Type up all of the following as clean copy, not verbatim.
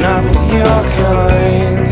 not with your kind.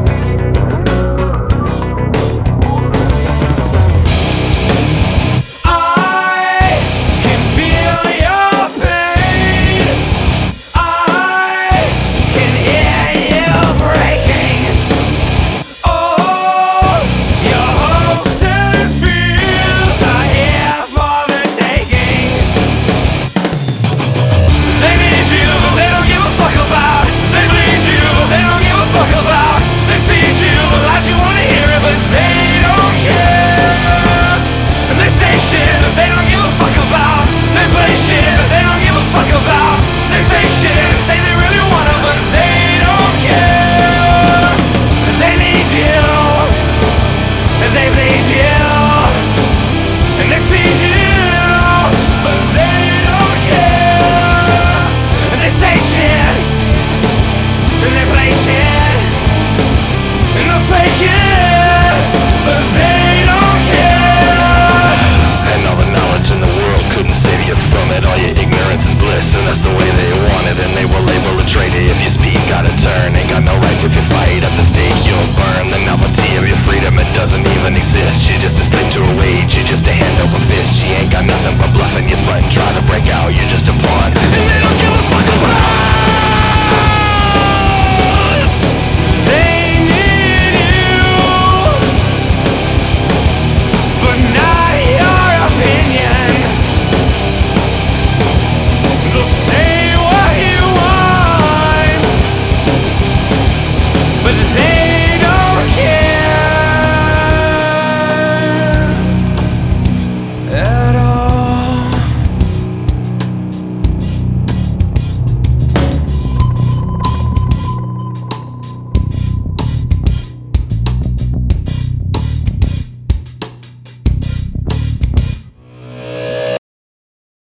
And that's the way they want it, and they will label a traitor. If you speak out of turn, ain't got no right. If you fight at the stake, you'll burn. The novelty of your freedom, it doesn't even exist. You're just a slave to her wage, you're just a hand over fist. She ain't got nothing but bluffing your front and try to break out. You're just a